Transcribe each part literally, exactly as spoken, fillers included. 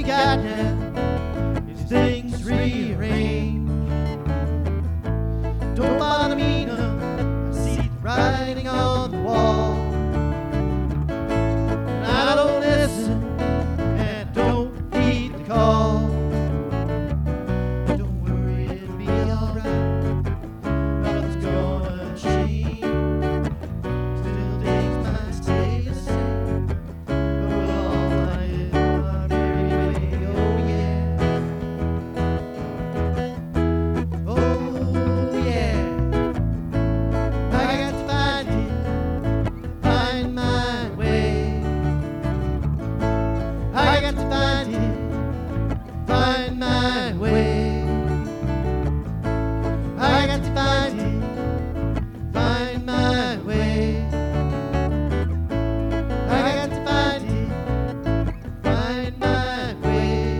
got now is things rearranged. Don't bother me none, I see the writing on the wall. And I don't listen and don't heed the call. Don't worry, it'll be alright, nothing's gonna change. Still things might stay the same, but we'll all find it on our merry way, oh yeah. Oh yeah. I got to find it, find my way. I got to find it, find my way. I got to find it, find my way. I got to find it, find my way.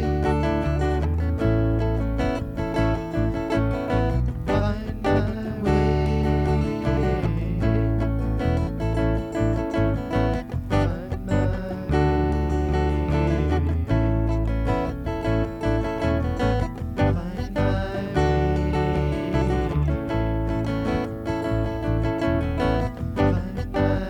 Find my way. Find my Find my Find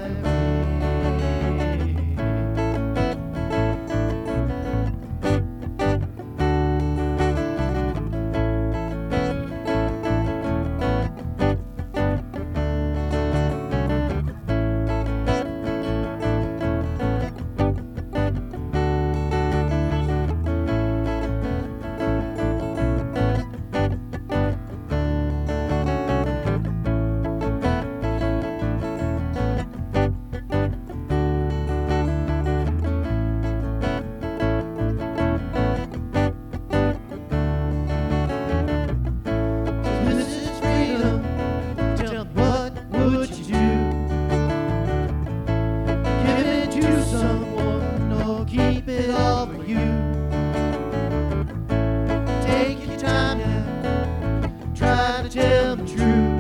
This is freedom. Tell me, what would you do? Give it to someone or keep it all for you? Take your time now, try to tell the truth.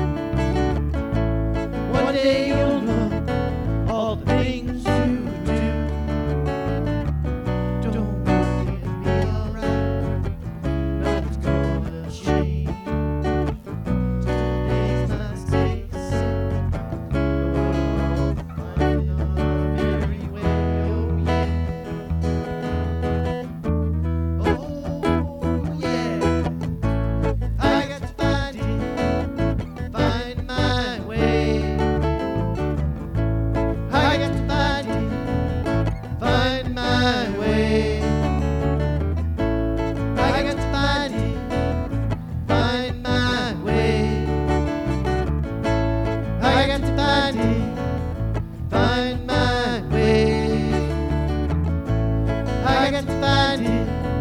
One day you'll know all the things you do. Don't worry, it'll be alright, nothing's gonna change. Still days might stay the same, but we'll all find our merry way, oh yeah. Oh yeah. I got to find it, find my way. I got to find it, find my way. I got to find it, find my way. I got to find it, find my way. I got to find it,